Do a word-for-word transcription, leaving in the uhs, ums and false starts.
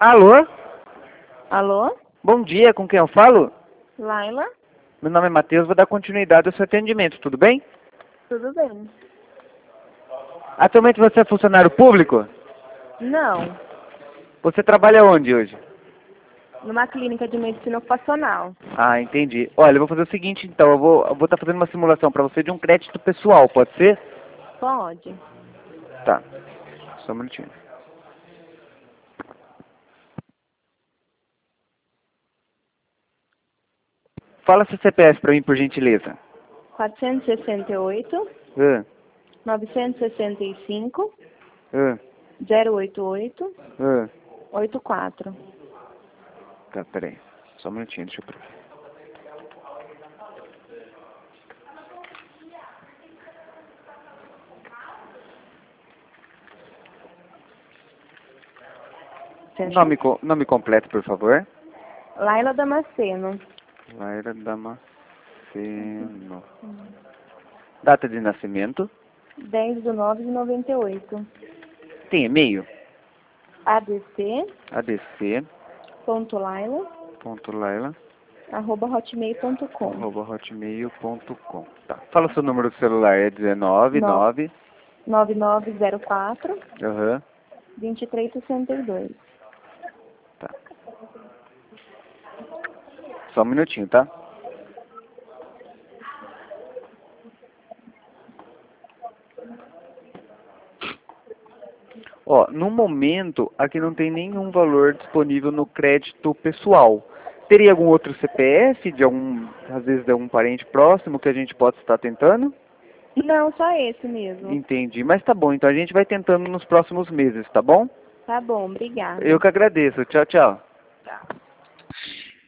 Alô? Alô? Bom dia, com quem eu falo? Laila? Meu nome é Matheus, vou dar continuidade ao seu atendimento, tudo bem? Tudo bem? Atualmente você é funcionário público? Não. Você trabalha onde hoje? Numa clínica de medicina ocupacional. Ah, entendi. Olha, eu vou fazer o seguinte então, eu vou eu vou estar fazendo uma simulação para você de um crédito pessoal, pode ser? Pode. Tá, só um minutinho. Fala seu C P F para mim, por gentileza. quatrocentos e sessenta e oito, Ah, novecentos e sessenta e cinco, ah, zero oito oito, ah. oito quatro. Tá, peraí. Só um minutinho, deixa eu ver. Nome, co- nome completo, por favor. Laila Damasceno. Laira Damasceno. Data de nascimento. dez de nove de noventa e oito. Tem e-mail? adc, adc ponto laila, ponto laila arroba hotmail ponto com. arroba hotmail ponto com. Tá. Fala o seu número do celular, é dezenove, nove. nove nove zero quatro, Aham. vinte e três sessenta e dois. Tá. Só um minutinho, tá? Ó, no momento, aqui não tem nenhum valor disponível no crédito pessoal. Teria algum outro C P F, de algum, às vezes de algum parente próximo que a gente possa estar tentando? Não, só esse mesmo. Entendi, mas tá bom, então a gente vai tentando nos próximos meses, tá bom? Tá bom, obrigada. Eu que agradeço. Tchau, tchau. Tchau.